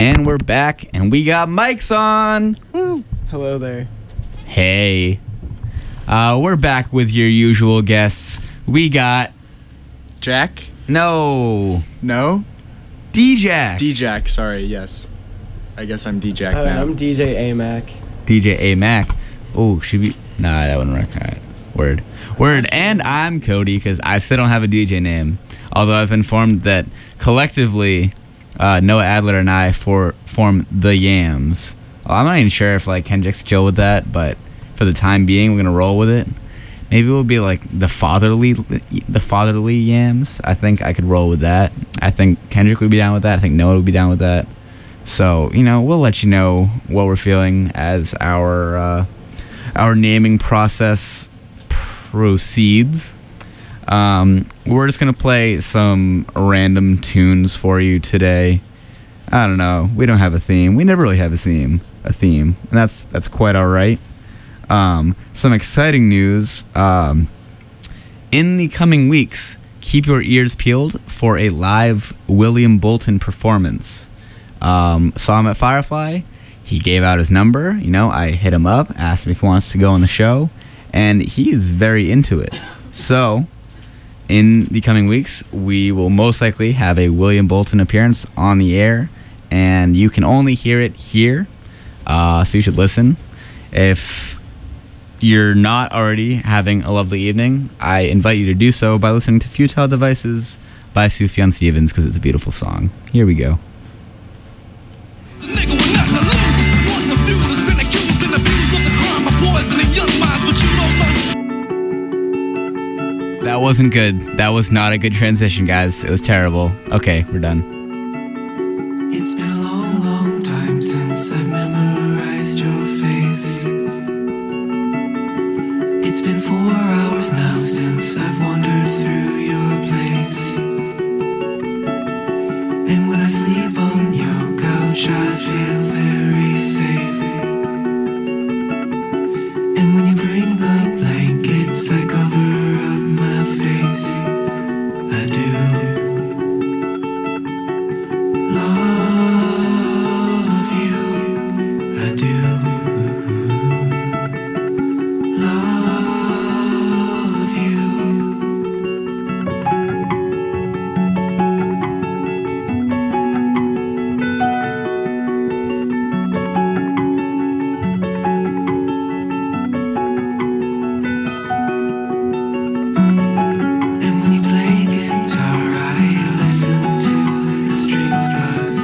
And we're back, and we got mics on. Woo. Hello there. Hey. We're back with your usual guests. We got... Jack? No. D-Jack, sorry, yes. I guess I'm D-Jack Hi, now. I'm DJ AMAC. DJ AMAC. Oh, should we... Nah, that wouldn't work. All right. Word. And I'm Cody, because I still don't have a DJ name. Although I've been informed that collectively... Noah Adler and I form the Yams. Well, I'm not even sure if Kendrick's chill with that, but for the time being, we're gonna roll with it. Maybe we'll be like the fatherly Yams. I think I could roll with that. I think Kendrick would be down with that. I think Noah would be down with that. So we'll let you know what we're feeling as our naming process proceeds. We're just gonna play some random tunes for you today. I don't know. We don't have a theme. We never really have a theme, and that's quite all right. Some exciting news. In the coming weeks, keep your ears peeled for a live William Bolton performance. Saw him at Firefly. He gave out his number. I hit him up, asked him if he wants to go on the show, and he is very into it. So, in the coming weeks, we will most likely have a William Bolton appearance on the air, and you can only hear it here, so you should listen. If you're not already having a lovely evening, I invite you to do so by listening to Futile Devices by Sufjan Stevens, because it's a beautiful song. Here we go. That wasn't good. That was not a good transition, guys. It was terrible. Okay, we're done. It's been a long, long time since I've memorized your face. It's been 4 hours now since I've wandered through your place. And when I sleep on your couch, I feel very safe. And when you bring the blankets, I cover up my face. I do love you. I do love you. And when you play guitar, I listen to the strings buzz.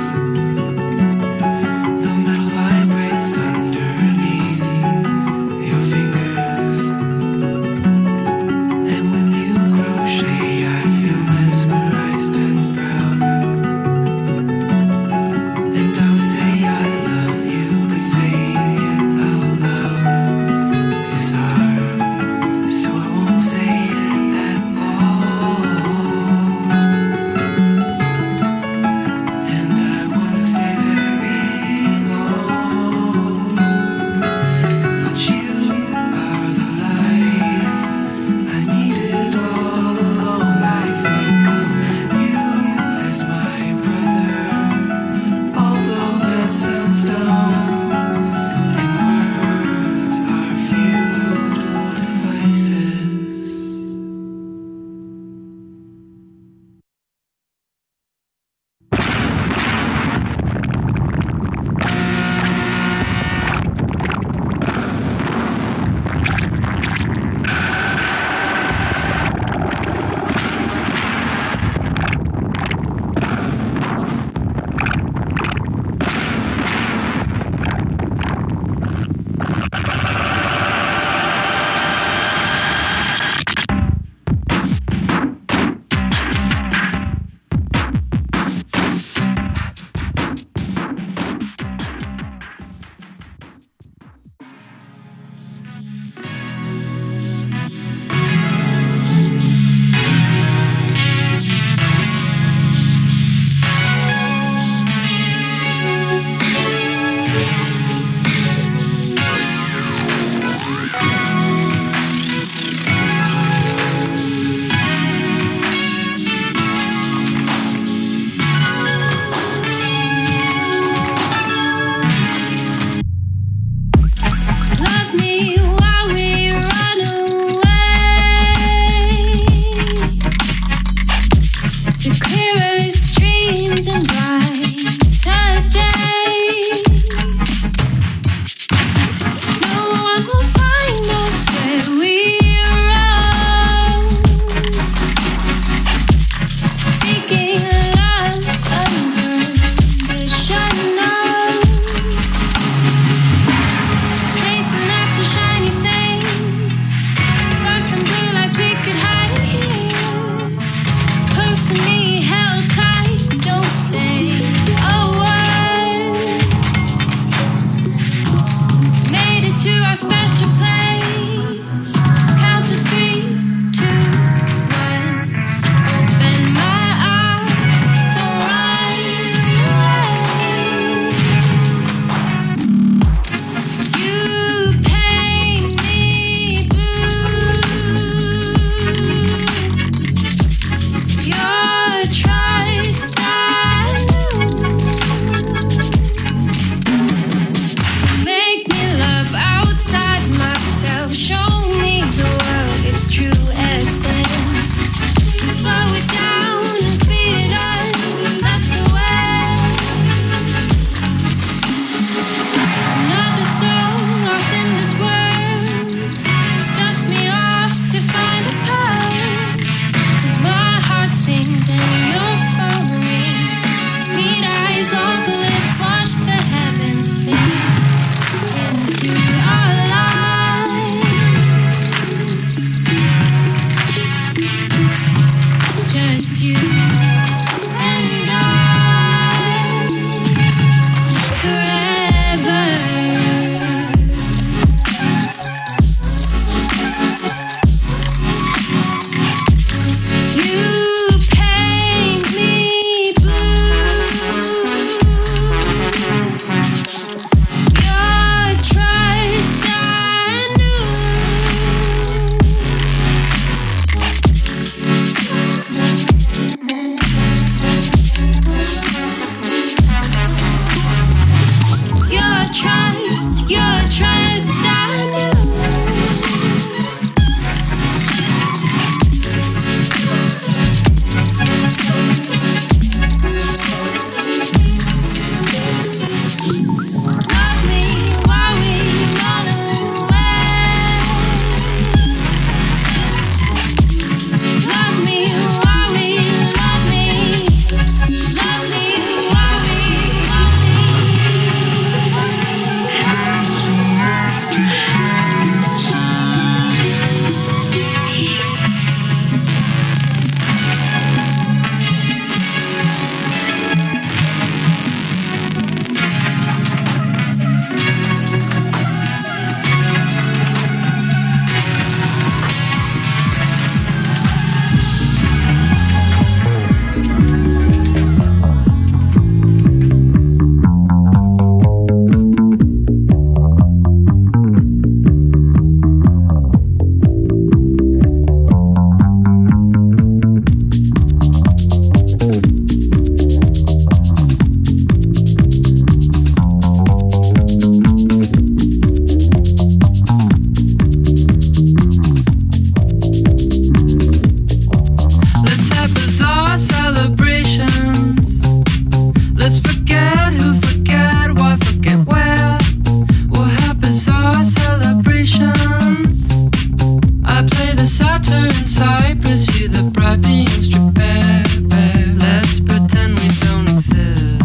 Let's forget who, forget why, forget where. We'll have bizarre celebrations. I play the satyr in Cyprus, you the bright being strip bare. Let's pretend we don't exist.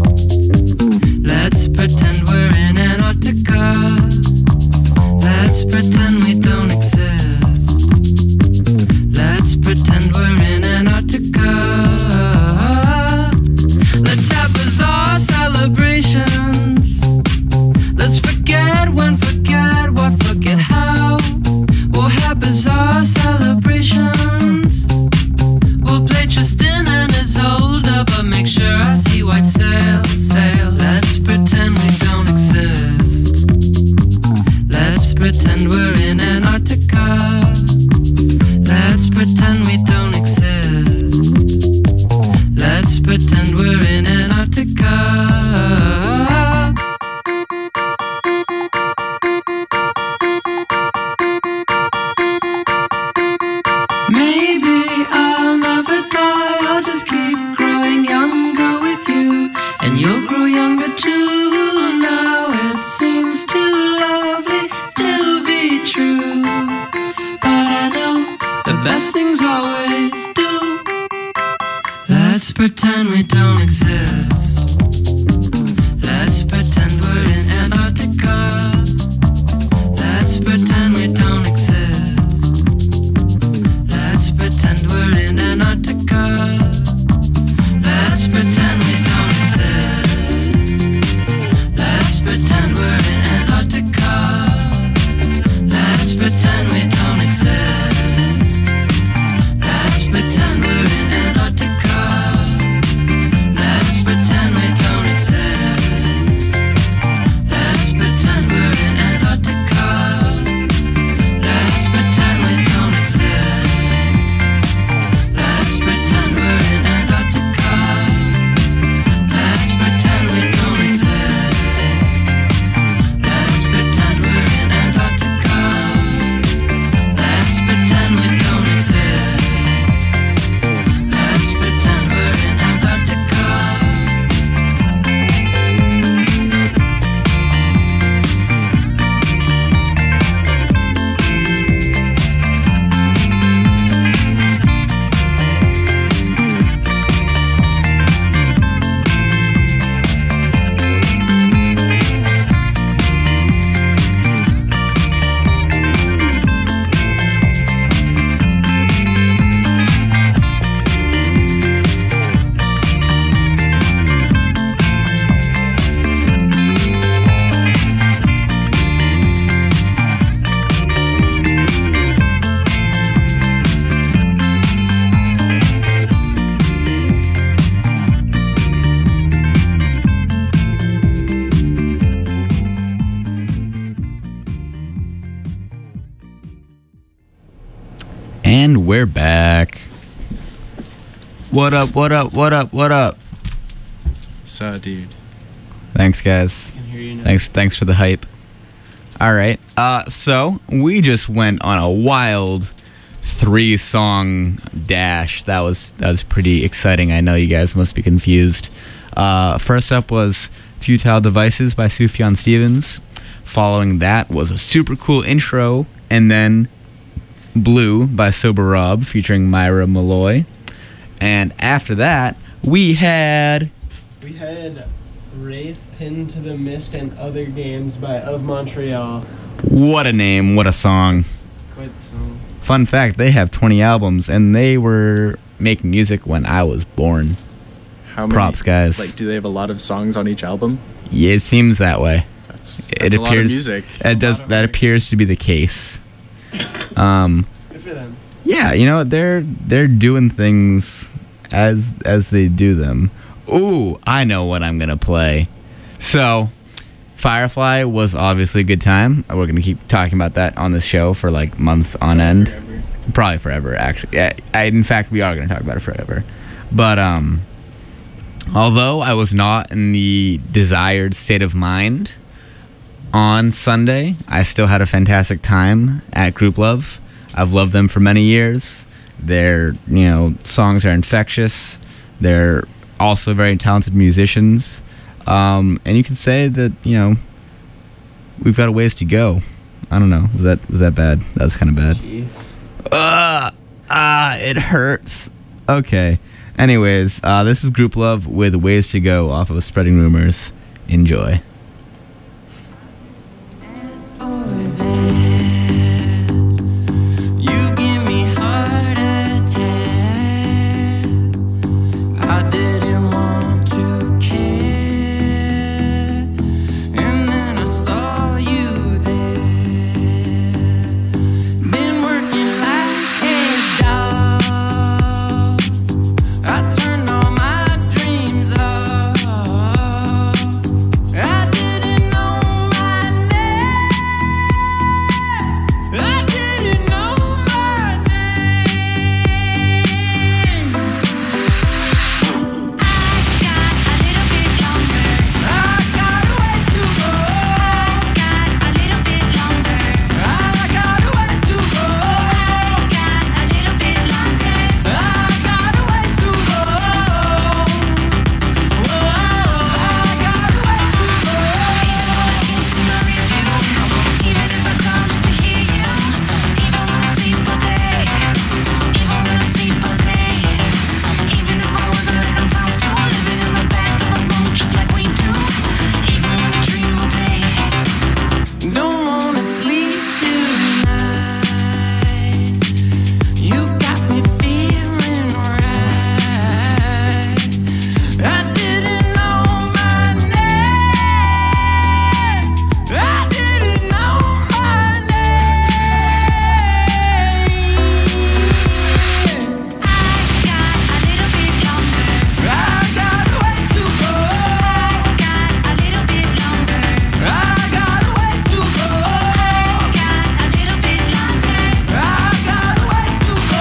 Let's pretend we're in Antarctica. Let's pretend we don't exist. Let's pretend we're in Antarctica. Let's have bizarre celebrations. Let's forget when, forget what, forget how. We'll have bizarre celebrations. We'll play Tristan and Isolde, but make sure I see white sail, sail. Let's pretend we don't exist. Let's pretend we're in Antarctica. Let's pretend we don't exist. Let's pretend we're in Antarctica. Maybe I'll never die, I'll just keep growing younger with you, and you'll grow younger too. Now it seems too lovely to be true, but I know the best things always do. Let's pretend we don't exist. Let's pretend we're in Antarctica. Let's pretend we don't exist. Let's pretend we're in Antarctica. Let's pretend we don't exist. Let's pretend we're in Antarctica. Let's pretend we don't exist. Let's pretend we're in Antarctica. Let's pretend we don't exist. Let's pretend we're in Antarctica. Let's pretend we don't exist. Let's pretend we're in Antarctica. Let's pretend we don't exist. Let's pretend we're in Antarctica. Let's pretend we don't exist. Let's pretend we're in Antarctica. And we're back. What up, what up, what up, what up? So, dude. Thanks, guys. I can hear you now. Thanks for the hype. All right. So we just went on a wild 3-song dash. That was pretty exciting. I know you guys must be confused. First up was Futile Devices by Sufjan Stevens. Following that was a super cool intro, and then Blue by Sober Rob featuring Myra Malloy. And after that, we had Wraith, Pinned to the Mist, and Other Games by Of Montreal. what a name, what a song. Quite the song. Fun fact, they have 20 albums, and they were making music when I was born. How many? Props, guys. Like, do they have a lot of songs on each album? Yeah, it seems that way. That's It a lot of music. That appears to be the case. Good for them. Yeah, you know, they're doing things as they do them. Ooh, I know what I'm gonna play. So, Firefly was obviously a good time. We're gonna keep talking about that on this show for like months on end. Forever. Probably forever, actually. Yeah, in fact, we are gonna talk about it forever. But although I was not in the desired state of mind on Sunday, I still had a fantastic time at Group Love. I've loved them for many years. Their, songs are infectious. They're also very talented musicians. And you can say that, you know, we've got a ways to go. I don't know. Was that bad? That was kind of bad. Jeez. It hurts. Okay. Anyways, this is Group Love with Ways to Go off of Spreading Rumors. Enjoy. You give me heart attack. I didn't want to care, and then I saw you there. Been working like a dog. I turned all my dreams off. I didn't know my name. I didn't know my name. I got a little bit longer. I got a ways to go. I got a little bit longer. I got a ways to go. I got a little bit longer. I got a ways to go. Whoa, I got a ways to go. Even if I come to hear you, even when I sleep all day, even when I sleep all day, even if I was like sometimes too, living in the back of the room just like we do, even when I dream all day. Don't wanna sleep tonight. You got me feeling right. I didn't know my name. I didn't know my name. I got a little bit longer. I got a ways to go. I got a little bit longer. I got a ways to go. I got a little bit longer. I got a ways to go.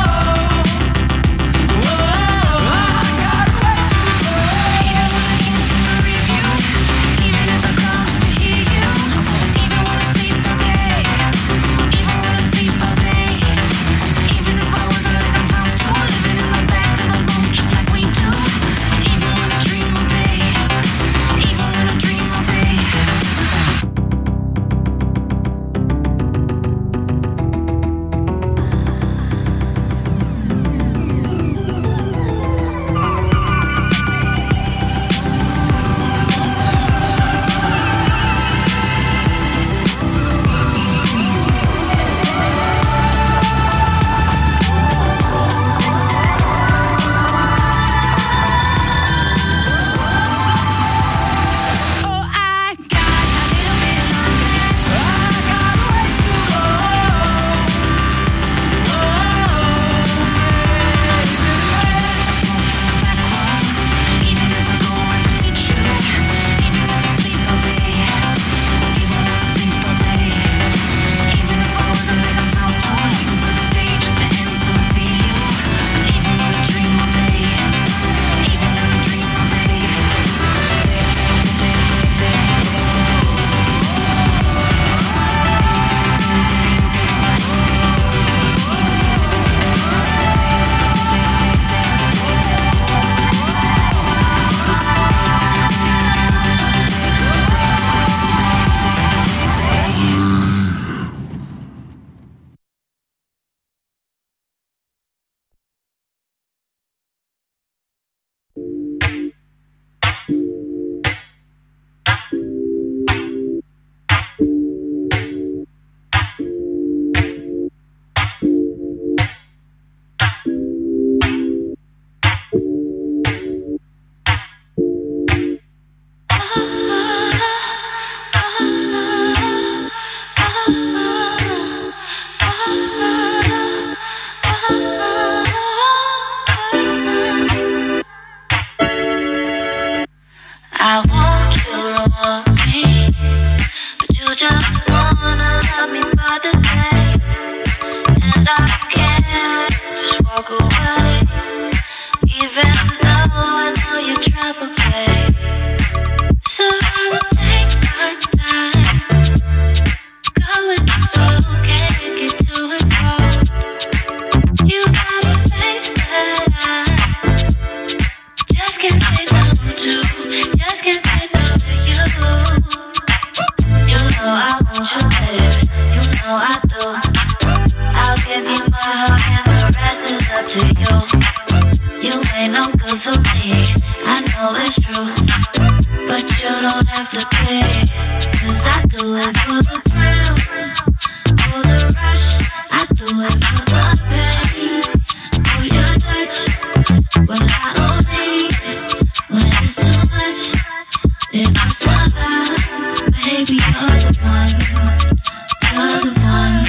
Whoa, I got a ways to go. Even when I can't see my review, even if I come to hear you, even when I sleep all day, even when I sleep all day, even if I was like sometimes too, living in the back of the room just like we do, even when I dream all day, even when I dream all day. Oh, I got a little bit longer. I got a ways to go. Even if I go out to meet you, even if I sleep all day, even when I sleep all day, even if I was like sometimes too, waiting for the day just to end so I see you, even when I dream all day, even when I dream all day. I want you to want me, but you just wanna love me for the day, and I can't just walk away, even though I know you trouble, babe. So I will take my time, going slow, can't get too involved. You got a face that I just can't have to pay. 'Cause I do it for the thrill, for the rush. I do it for the pain, for your touch. Well, I only when it's too much. If I survive, maybe you're the one. You're the one.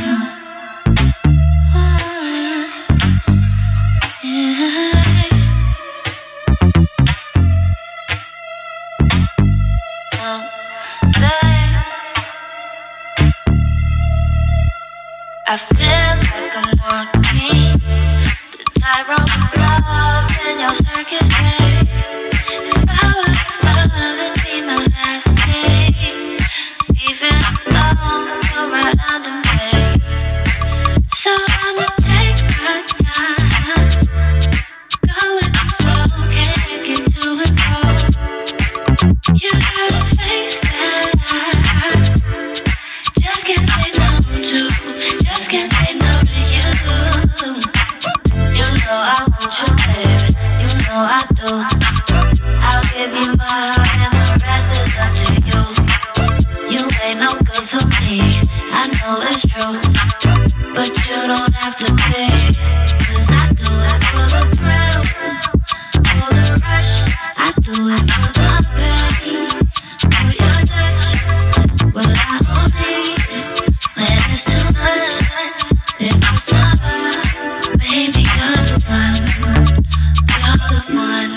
I feel like I'm walking the tightrope of love in your circus, babe. If I were to fall, it'd be my last day. Even though you're right under me, so I'ma take my time. Go with the flow, can't get too involved. You got a face that I just can't say no to. Just can't say no to you. You know I want you, baby. You know I do. I'll give you my heart and the rest is up to you. You ain't no good for me, I know it's true. But you don't have to pay. 'Cause I do it for the thrill, for the rush. I do it for the pain, for your touch. Well, I only when it's too much. If I survive, maybe you're the one. You're the one.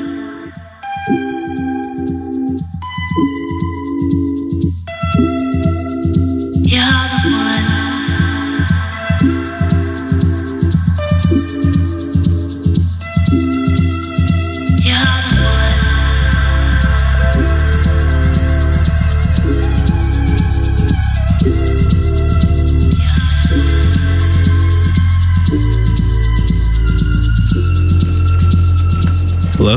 You're the one. You're the one. Hello?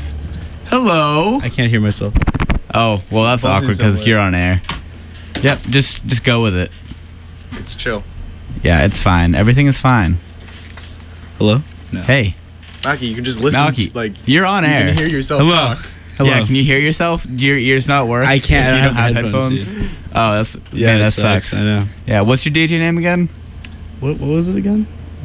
Hello. I can't hear myself. Oh, well, that's Volume's awkward because somewhere. you're on air. Yep, just go with it. It's chill. Yeah, it's fine. Everything is fine. Hello? No. Hey, Maki, you can just listen. Malky, Like you're on you air. can hear yourself Hello. talk. Hello. Yeah, can you hear yourself? Do your ears not work? I can't. If I you don't have headphones. Oh, that's Yeah, man, it that sucks. I know. Yeah, what's your DJ name again? What was it again?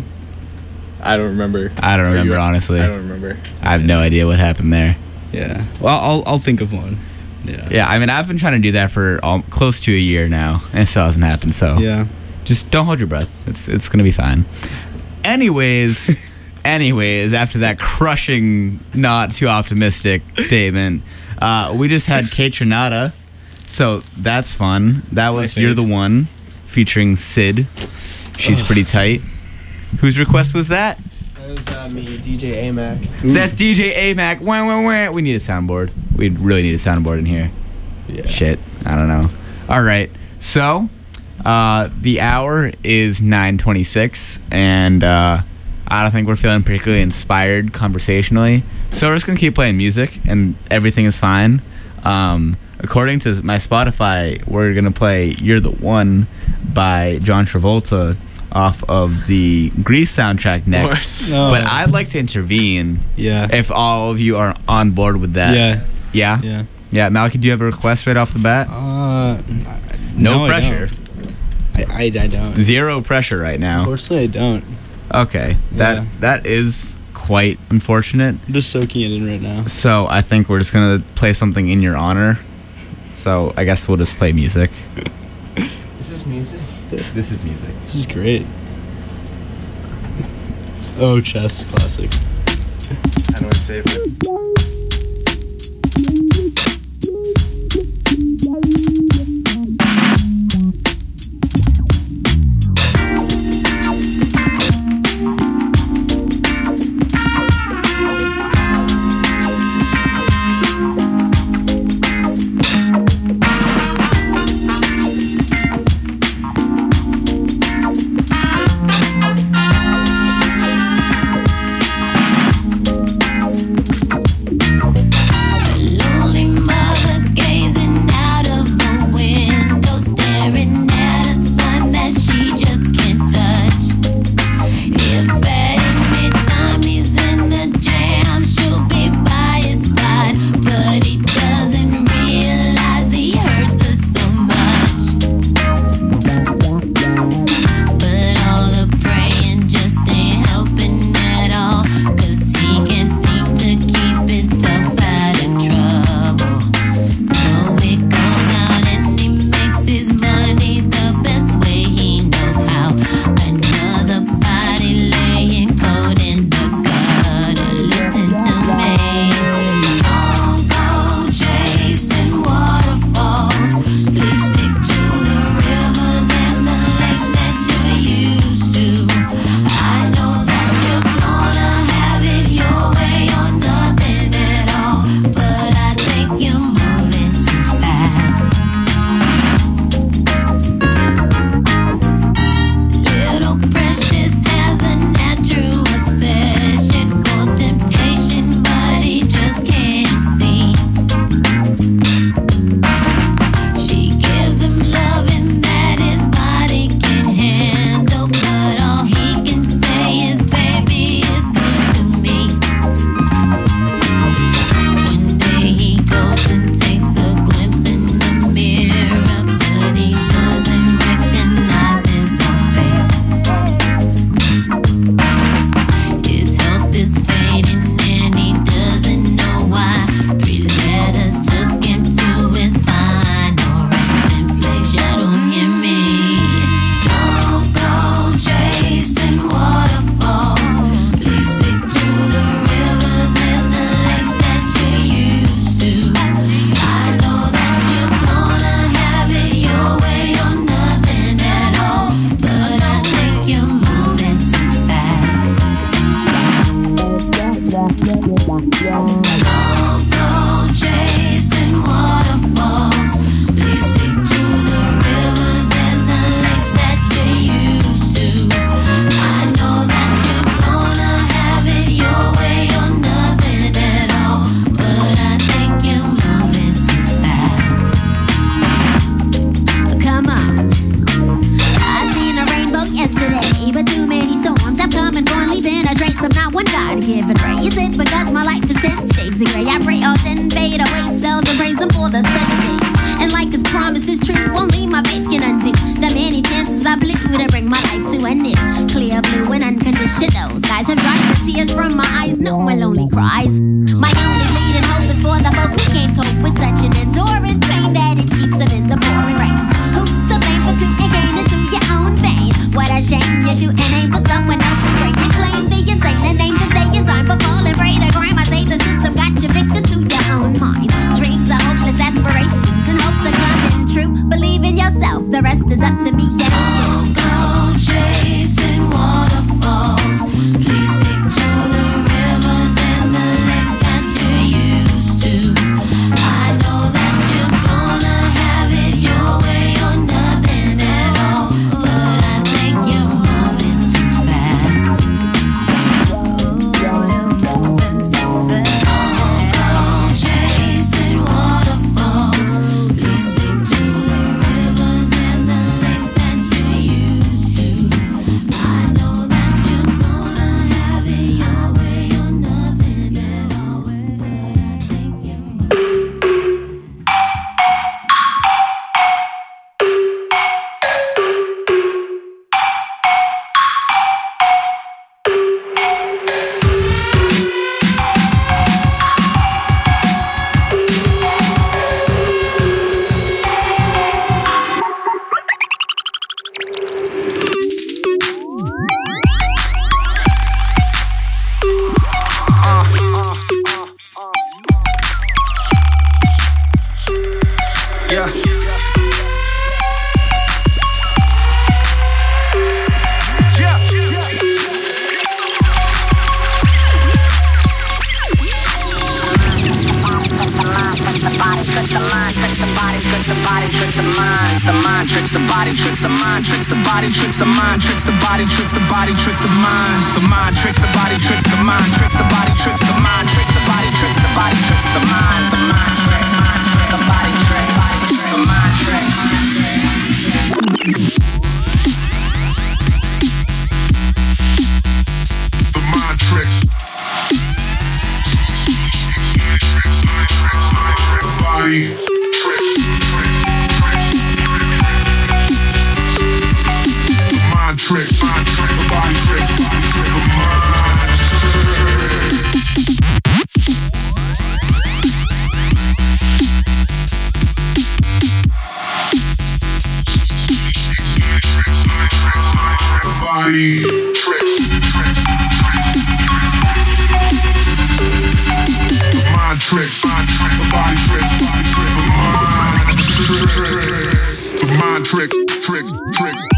I don't remember. I don't Are remember you- honestly. I don't remember. I have no idea what happened there. Yeah. Well, I'll think of one. Yeah. Yeah, I mean, I've been trying to do that for close to a year now, and it still hasn't happened. So Yeah. just don't hold your breath. It's gonna be fine. Anyways, after that crushing, not too optimistic statement, we just had Kate Trinata, so that's fun. That was My "You're fave. the One" featuring Sid. She's pretty tight. Whose request was that? That was me, DJ AMAC. That's DJ AMAC. Wah, wah, wah. We need a soundboard. We really need a soundboard in here. Yeah. Shit, I don't know. All right, so the hour is 9:26, and I don't think we're feeling particularly inspired conversationally. So we're just gonna keep playing music, and everything is fine. According to my Spotify, we're gonna play "You're the One" by John Travolta off of the Grease soundtrack next. What? No. But I'd like to intervene Yeah. if all of you are on board with that. Yeah. Yeah? Yeah. Yeah, Malky, do you have a request right off the bat? No I pressure. don't. I don't. Zero pressure right now. Unfortunately, I don't. Okay. Yeah. That is quite unfortunate. I'm just soaking it in right now. So I think we're just gonna play something in your honor. So I guess we'll just play music. Is this music? This is music. This is great. Oh, chess classic. How do I save it? myself. The rest is up to me. Yeah. Go chasing waterfalls. Please stick to the rivers and the lakes that you used to. I know that you're gonna have it your way or nothing at all, but I think you're moving too fast. You're moving too fast. Go chasing waterfalls. Please stick to the rivers and the lakes that you used to. I know that you're gonna have it your way or nothing at all, but I think you're Yeah. The mind tricks the body, tricks the mind, tricks the body, tricks the mind, tricks the body, tricks the body, tricks the mind. The mind tricks the body, tricks the mind, tricks the body, tricks the mind, tricks the body, tricks the body, tricks the mind. The mind tricks the body, tricks the mind, tricks. The mind tricks. The body tricks. Mind tricks, the body tricks, the mind the body tricks, the mind tricks, the body tricks, the mind tricks, tricks, tricks.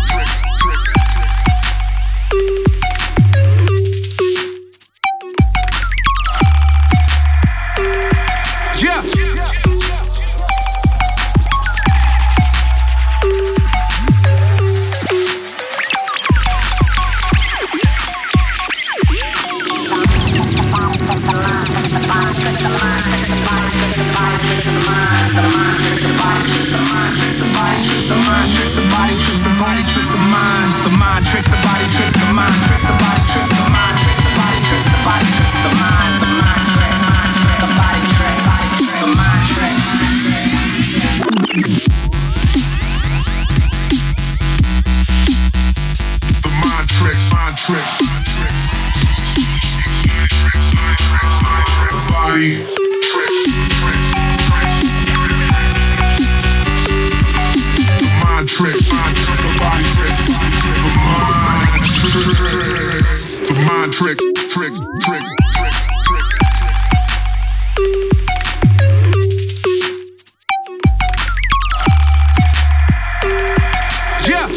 Yeah. Tricks, tricks, tricks, tricks, tricks. Yeah.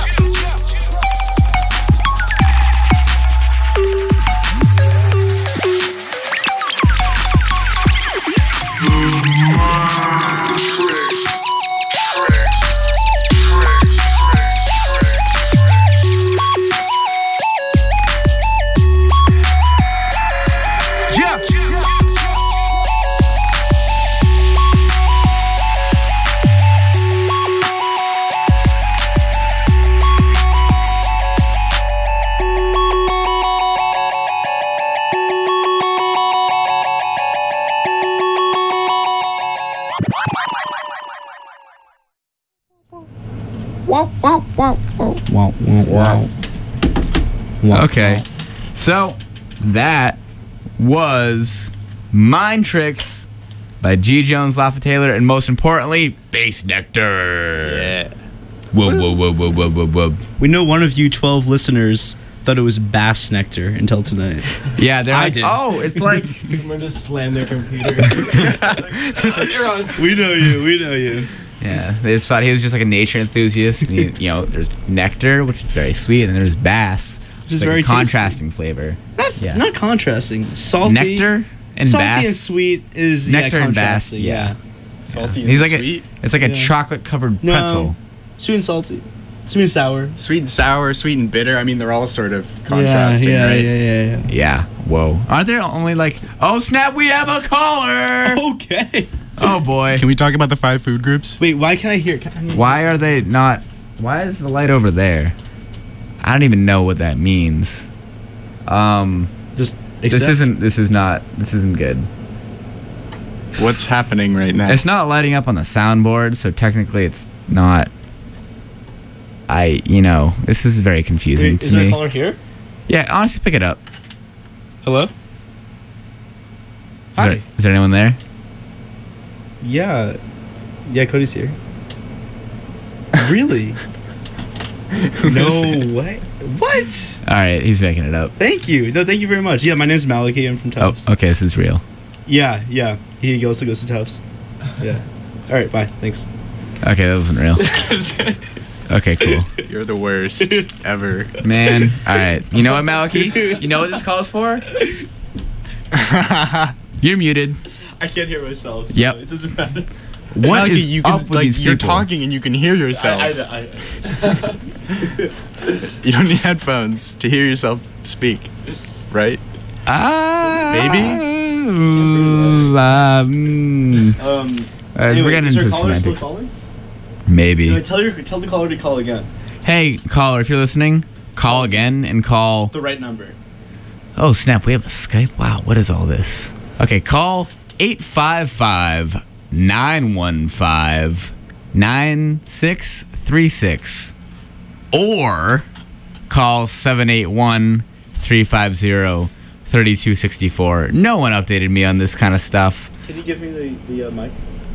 Okay, so that was Mind Tricks by G. Jones, Lafa Taylor, and most importantly, Bass Nectar. Yeah. Whoa, whoa, whoa, whoa, whoa, whoa, whoa. We know one of you 12 listeners thought it was Bass Nectar until tonight. Yeah, they're like, did. oh, it's like... Someone just slammed their computer. You're on. We know you. We know you. Yeah, they just thought he was just like a nature enthusiast. And you know, there's nectar, which is very sweet, and there's bass, which is like very a contrasting flavor. Not contrasting. Salty. Nectar and salty bass. and sweet is Nectar and bass, contrasting, yeah. Salty He's and like sweet. it's like a Yeah. chocolate covered No. pretzel. Sweet and salty. Sweet and sour. Sweet and sour, sweet and bitter. I mean, they're all sort of contrasting, right? Yeah. Yeah. Whoa. Aren't there only like? Oh snap! We have a caller. Okay. Oh boy. Can we talk about the 5 food groups? Wait, why can't I hear? Why are they not? Why is the light over there? I don't even know what that means. Just This isn't good. What's happening right now? It's not lighting up on the soundboard, so technically it's not. This is very confusing Wait, to is there a me. caller here? Yeah, honestly, pick it up. Hello. Hi. Is there anyone there? Yeah. Yeah, Cody's here. Really? No way. What? All right, he's making it up. Thank you. No, thank you very much. Yeah, my name's Malachi. I'm from Oh, Tufts. okay, this is real. Yeah. He also goes to Tufts. Yeah. All right. Bye. Thanks. Okay, that wasn't real. Okay, cool. You're the worst ever. Man, all right. You know what, Malachi? You know what this calls for? You're muted. I can't hear myself. So Yep. It doesn't matter. What is you up can, with these you're people? talking and you can hear yourself. You don't need headphones to hear yourself speak, right? Maybe. Anyway, we're getting is our into caller still semantics. calling? Maybe. No, tell the caller to call again. Hey, caller, if you're listening, call again and call. The right number. Oh, snap. We have a Skype? Wow, what is all this? Okay, call 855-915-9636 or call 781-350-3264. No one updated me on this kind of stuff. Can you give me the mic?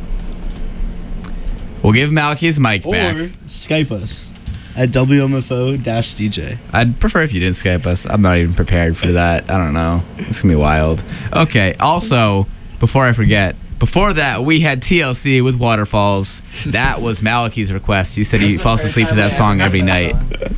We'll give Malachi his mic Or back. Skype us at WMFO-DJ. I'd prefer if you didn't Skype us. I'm not even prepared for that. I don't know. It's going to be wild. Okay, also, before I forget, before that, we had TLC with Waterfalls. That was Malachi's request. He said he falls asleep to that song every night.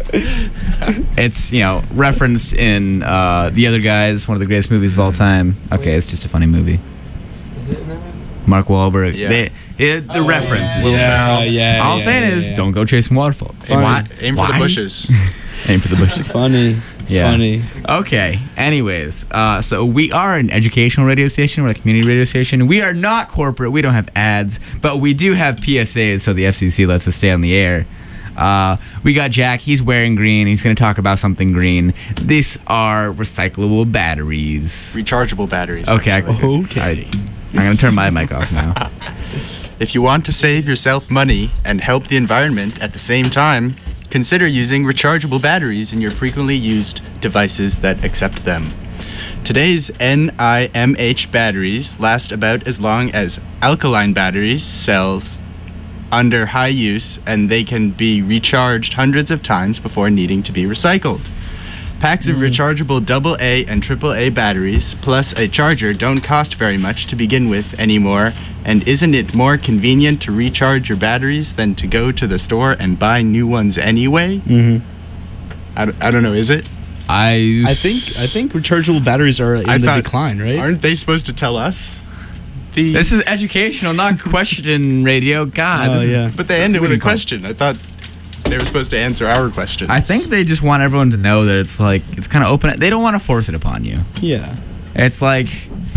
It's, referenced in The Other Guys, one of the greatest movies of all time. Okay, it's just a funny movie. Is it in that? Mark Wahlberg. Yeah. The references. Yeah. All I'm saying is, don't go chasing waterfalls. Aim for the bushes. Aim for the bushes. Funny. Yeah. Funny. Okay. Anyways, so we are an educational radio station. We're a community radio station. We are not corporate. We don't have ads, but we do have PSAs, so the FCC lets us stay on the air. We got Jack. He's wearing green. He's going to talk about something green. These are recyclable batteries. Rechargeable batteries. Okay. actually. I'm going to turn my mic off now. If you want to save yourself money and help the environment at the same time, consider using rechargeable batteries in your frequently used devices that accept them. Today's NIMH batteries last about as long as alkaline batteries cells under high use, and they can be recharged hundreds of times before needing to be recycled. Packs of rechargeable AA and AAA batteries plus a charger don't cost very much to begin with anymore, and isn't it more convenient to recharge your batteries than to go to the store and buy new ones anyway? Mm-hmm. I don't know, is it? I think rechargeable batteries are in the decline, right? Aren't they supposed to tell us? This is educational, not question radio. God. But they ended with a question. I thought they were supposed to answer our questions. I think they just want everyone to know that it's kind of open. They don't want to force it upon you. Yeah. It's like,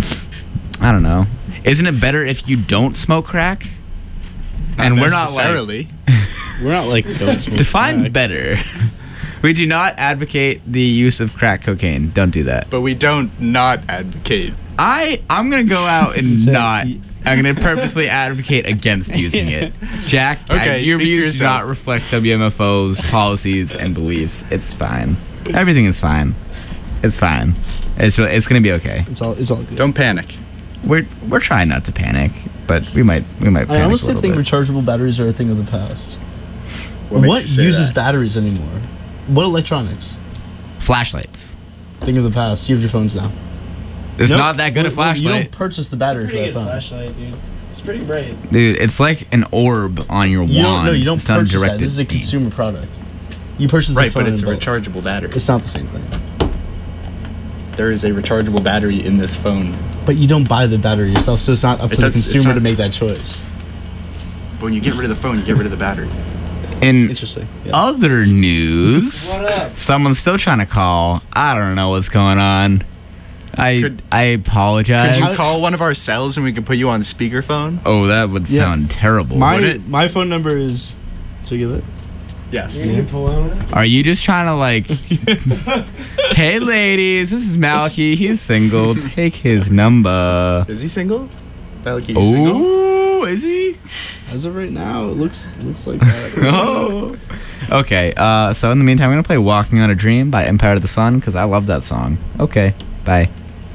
I don't know. Isn't it better if you don't smoke crack? Not necessarily. We're not like don't smoke Define crack. better. We do not advocate the use of crack cocaine. Don't do that. But we don't not advocate. I'm gonna go out and I'm gonna purposely advocate against using it. Jack, Okay, your speak for views do yourself. not reflect WMFO's policies and beliefs. It's fine. Everything is fine. It's fine. It's gonna be okay. It's all good. Don't panic. We're trying not to panic, but we might panic I honestly a little think bit. rechargeable batteries are a thing of the past. What makes What you say uses that? batteries anymore? What electronics? Flashlights. Thing of the past. You have your phones now. It's Nope. not that good a You don't flashlight. purchase the battery for Pretty that good phone. flashlight, dude. It's pretty bright. Dude, it's like an orb on your You wand. don't. No, you don't It's not a purchase that. directed This is a beam. consumer product. You purchase the Right, phone but it's a in bulk. rechargeable battery. It's not the same thing. There is a rechargeable battery in this phone. But you don't buy the battery yourself, so it's not up to the It's consumer not- to make that choice. But when you get rid of the phone, you get rid of the battery. In Interesting. Yeah. other news, What up? someone's still trying to call. I don't know what's going on. I Could apologize. you call one of our cells and we can put you on speakerphone? Oh, that would Yeah. sound terrible. Would My it? my phone number is. Should I give it? Yes. You can pull on it. Are you just trying to like, hey ladies, this is Malachi. He's single. Take his number. Is he single? Malachi, you single? Oh, is he? As of right now, it looks like that. Oh. Okay. So in the meantime, I'm gonna play "Walking on a Dream" by Empire of the Sun because I love that song. Okay. Bye.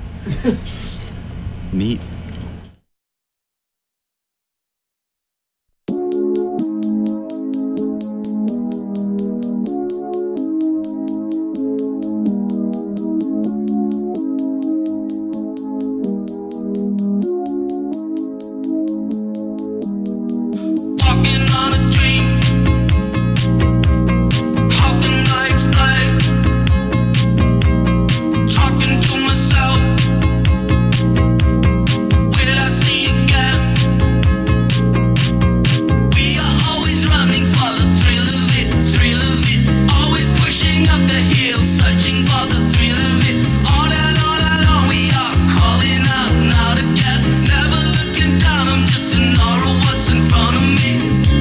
Neat. Walking on a dream. How can I explain? Talking to myself. Will I see again? We are always running for the thrill of it, thrill of it. Always pushing up the hill, searching for the thrill of it. All along, we are calling out and out again. Never looking down, I'm just in awe of what's in front of me.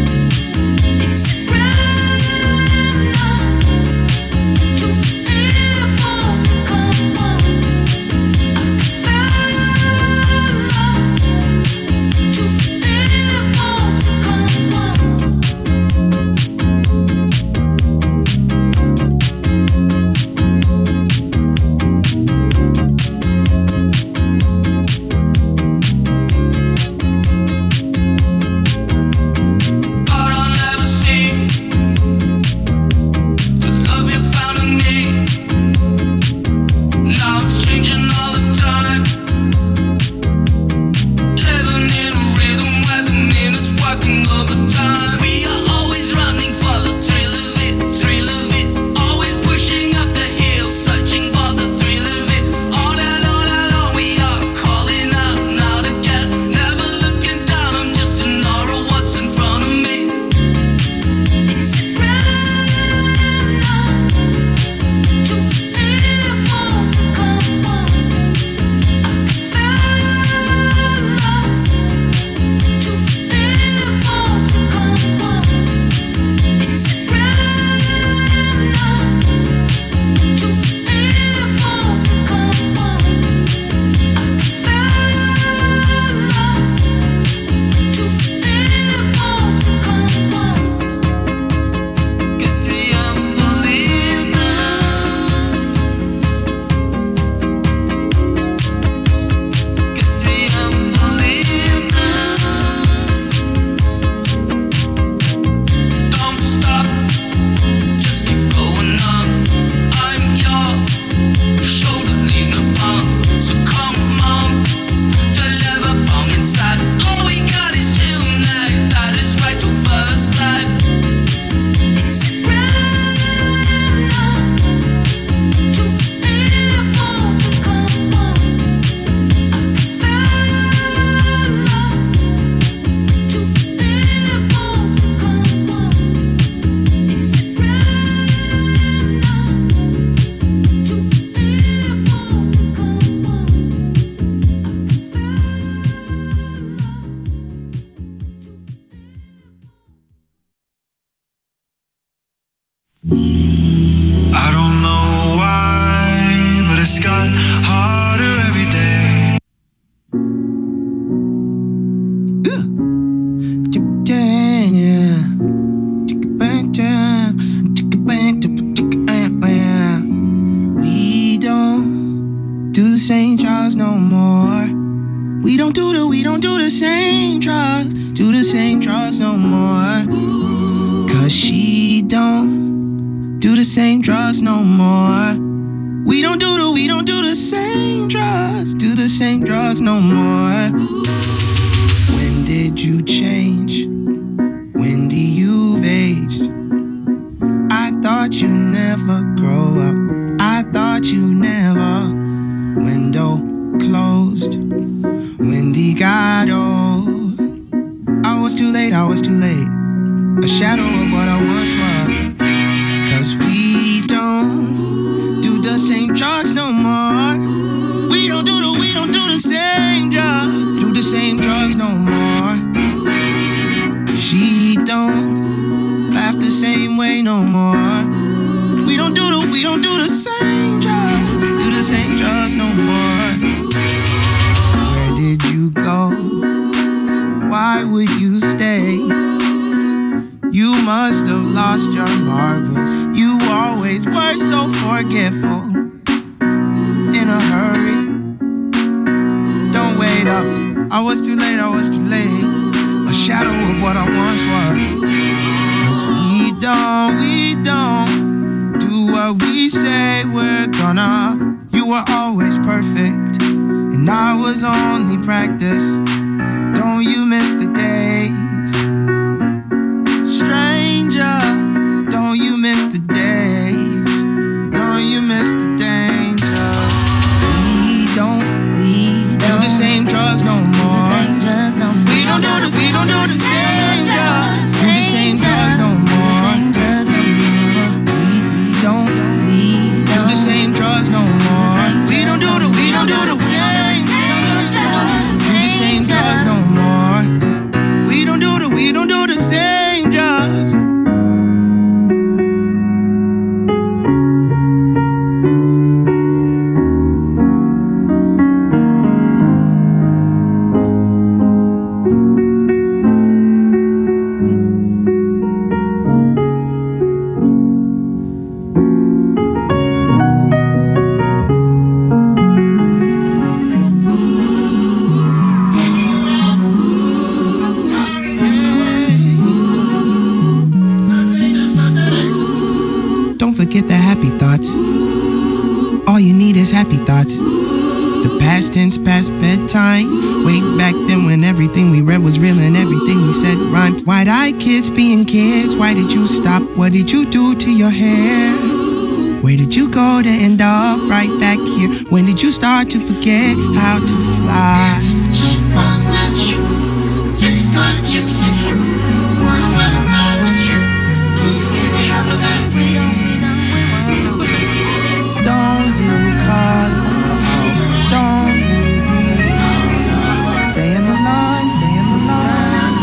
God, I'll never see the love you found in me. Now it's changing all the time. Living in a rhythm where the minutes working overtime. We are always running for the thrill of it, thrill of it. Always pushing up the hill, searching for the thrill of it. All along, we are calling out and out again. Never looking down, I'm just in awe of what's in front of me. Don't stop, just keep going on. I'm your shoulder lean upon. So come on, deliver from inside. All we got is tonight. That is right to first light. I don't know why, but it's got harder every day. We don't do the same drugs no more. We don't do the same drugs, no more. 'Cause she don't do the same drugs no more. We don't do the same drugs, no more. When did you change? Wendy, you've aged. I thought you never grow up. I thought you never. Window closed. Wendy got old. I was too late, I was too late. A shadow of what I once was. 'Cause we don't do the same drugs no more. We don't do the same drugs. Do the same drugs no more. She don't laugh the same way no more. We don't do the same drugs. Do the same drugs no more. Where did you go? Why would you stay? You must have lost your marbles. You always were so forgetful. In a hurry. Don't wait up. I was too late, I was too late. A shadow of what I once was. 'Cause we don't do what we say we're gonna. You were always perfect, and I was only practice. Don't you miss the days? Stranger, don't you miss the days? Don't you miss the danger? We don't do the same drugs no more. We don't do the same drugs. Do the same drugs no more. We don't do the same drugs no more. We don't do the same do the same drugs no more. We don't do the same drugs. Forget the happy thoughts. All you need is happy thoughts. The past tense past bedtime. Way back then when everything we read was real and everything we said rhymed. Wide-eyed kids being kids. Why did you stop? What did you do to your hair? Where did you go to end up? Right back here. When did you start to forget how to fly? Don't you call out, don't you bleed. Stay in the line, stay in the line.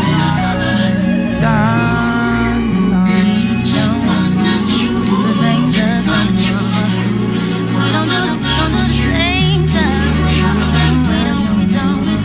Down the line. Do the same drugs no more. We don't do the same drugs. We don't.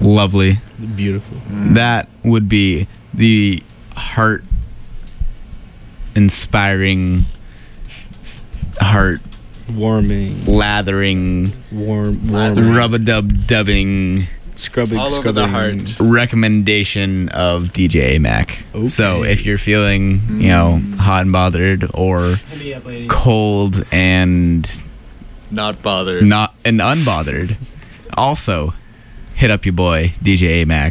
Lovely. Beautiful. That would be the heart-inspiring, Warming. lathering, Warm. rub-a-dub-dubbing Scrubbing. All over the heart. recommendation of DJ Mac. Okay. So if you're feeling, hot and bothered or Hit me up, lady. cold and Not bothered. unbothered, also hit up your boy DJ Mac.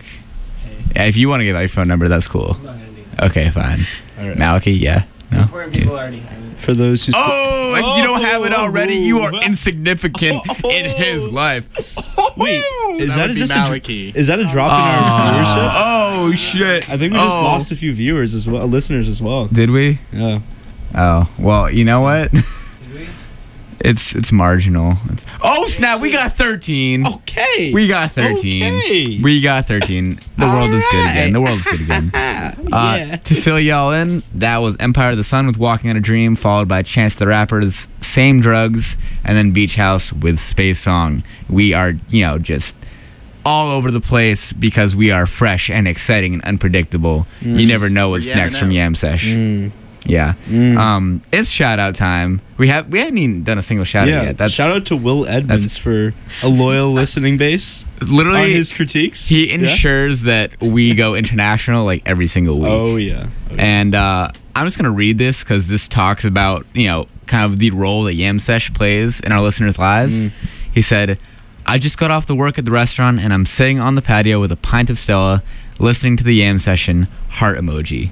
If you want to give out your phone number, that's cool. I'm not gonna do that. Okay, fine. All right. Malachi, yeah. No. Important people already have it. For those who. Oh, if you don't have it already, you are insignificant in his life. Wait, is that would be just Malachi. is that a drop in our viewership? Oh shit! I think we just lost a few viewers as well, listeners as well. Did we? Yeah. Oh well, you know what? Did we? It's marginal. Oh snap! We got 13. Okay. We got 13. Okay. We got 13. The world is good again. The world is good again. Yeah. To fill y'all in, that was Empire of the Sun with Walking on a Dream, followed by Chance the Rapper's Same Drugs, and then Beach House with Space Song. We are, just all over the place because we are fresh and exciting and unpredictable. You never know what's We're next from yamming Yam Sesh. Yeah. It's shout out time. We haven't even done a single shout out yet. That's Shout out to Will Edmonds for a loyal listening base literally on his critiques. He ensures that we go international like every single week. Oh yeah. And I'm just gonna read this because this talks about kind of the role that Yam Sesh plays in our listeners' lives. He said, "I just got off the work at the restaurant and I'm sitting on the patio with a pint of Stella, listening to the Yam Session. Heart emoji.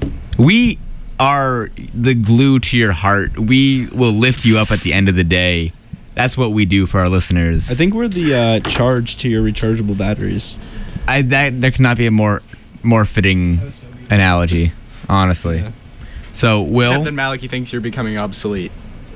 We are the glue to your heart. We will lift you up at the end of the day. That's what we do for our listeners. I think we're the charge to your rechargeable batteries. There cannot be a more fitting analogy, honestly. Yeah. So Will, Except that Malachi thinks you're becoming obsolete.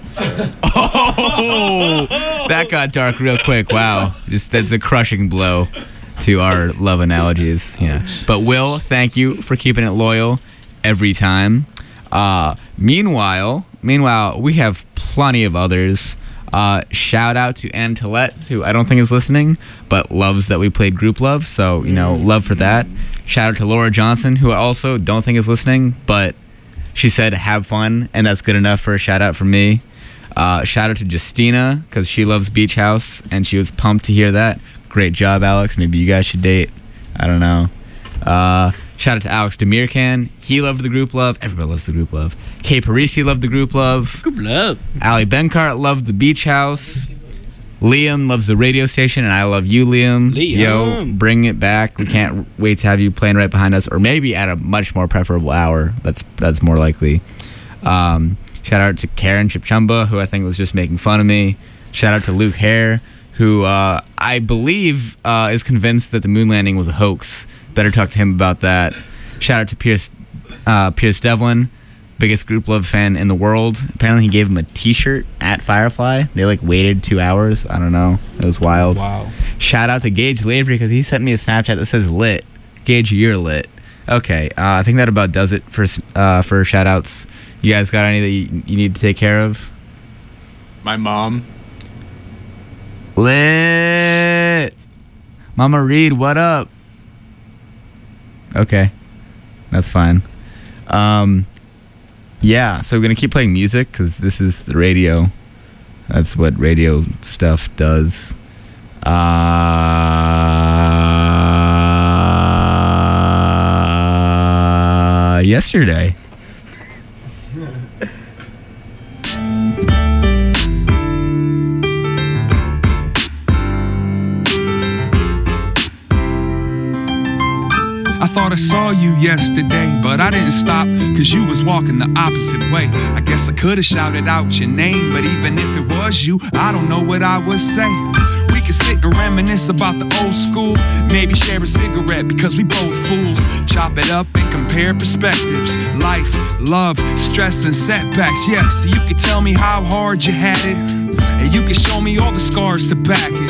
oh, that got dark real quick. Wow, that's a crushing blow to our love analogies. Yeah, but Will, thank you for keeping it loyal every time. Meanwhile, we have plenty of others. Shout out to Ann Tillette, who I don't think is listening, but loves that we played Group Love. So, love for that. Shout out to Laura Johnson, who I also don't think is listening, but she said have fun, and that's good enough for a shout out from me. Shout out to Justina, because she loves Beach House, and she was pumped to hear that. Great job, Alex. Maybe you guys should date. I don't know. Shout out to Alex Demirkan. He loved the Group Love. Everybody loves the Group Love. Kay Parisi loved the Group Love. Group Love. Ali Benkart loved the Beach House. Liam loves the radio station, and I love you, Liam. Yo, bring it back. We can't wait to have you playing right behind us, or maybe at a much more preferable hour. That's more likely. Shout out to Karen Chipchumba, who I think was just making fun of me. Shout out to Luke Hare, who I believe is convinced that the moon landing was a hoax. Better talk to him about that. Shout out to Pierce Devlin, biggest Group Love fan in the world. Apparently he gave him a t-shirt at Firefly. They waited 2 hours. I don't know. It was wild. Wow. Shout out to Gage Lavery, because he sent me a Snapchat that says lit. Gage, you're lit. Okay, I think that about does it for shout outs. You guys got any that you need to take care of? My mom. Lit. Mama Reed, what up? Okay, that's fine. Yeah, so we're gonna keep playing music because this is the radio. That's what radio stuff does. Yesterday. I thought I saw you yesterday, but I didn't stop, cause you was walking the opposite way. I guess I could've shouted out your name, but even if it was you, I don't know what I would say. We could sit and reminisce about the old school, maybe share a cigarette because we both fools. Chop it up and compare perspectives. Life, love, stress and setbacks. Yeah, so you could tell me how hard you had it, and you could show me all the scars to back it.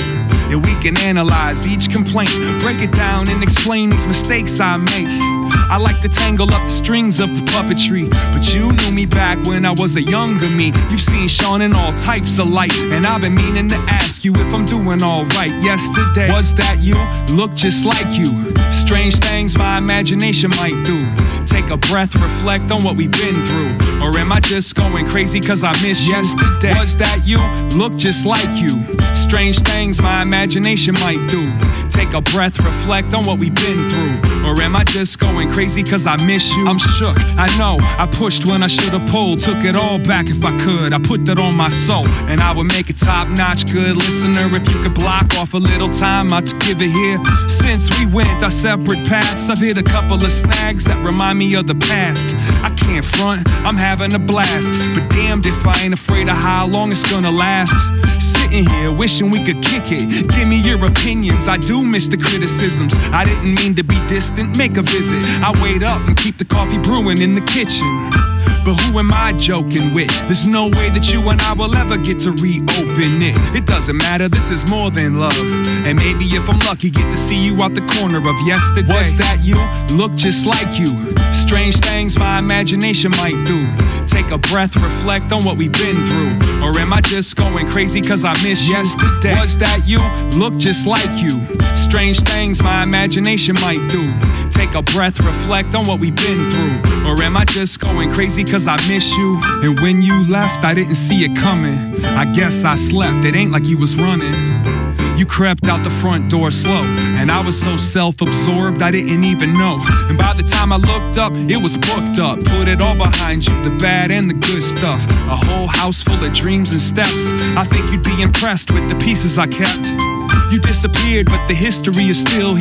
Yeah, we can analyze each complaint, break it down and explain these mistakes I make. I like to tangle up the strings of the puppetry, but you knew me back when I was a younger me. You've seen Sean in all types of light, and I've been meaning to ask you if I'm doing alright. Yesterday, was that you? Look just like you. Strange things my imagination might do. Take a breath, reflect on what we've been through. Or am I just going crazy cause I miss you? Yesterday, was that you? Look just like you. Strange things my imagination might do. Take a breath, reflect on what we've been through. Or am I just going crazy cause I miss you? I'm shook, I know, I pushed when I should've pulled. Took it all back if I could, I put that on my soul. And I would make a top-notch good listener if you could block off a little time out to give it here. Since we went our separate paths, I've hit a couple of snags that remind me of the past. I can't front, I'm having a blast, but damned if I ain't afraid of how long it's gonna last. Sitting here wishing we could kick it. Give me your opinions, I do miss the criticisms. I didn't mean to be distant, make a visit. I wait up and keep the coffee brewing in the kitchen. But who am I joking with? There's no way that you and I will ever get to reopen it. It doesn't matter, this is more than love. And maybe if I'm lucky, get to see you out the corner of yesterday. Was that you? Look just like you. Strange things my imagination might do. Take a breath, reflect on what we've been through. Or am I just going crazy cause I miss you? Yesterday, was that you? Look just like you. Strange things my imagination might do. Take a breath, reflect on what we've been through. Or am I just going crazy cause I miss you? And when you left, I didn't see it coming. I guess I slept, it ain't like you was running. You crept out the front door slow, and I was so self-absorbed I didn't even know. And by the time I looked up, it was booked up. Put it all behind you, the bad and the good stuff. A whole house full of dreams and steps. I think you'd be impressed with the pieces I kept. You disappeared, but the history is still here.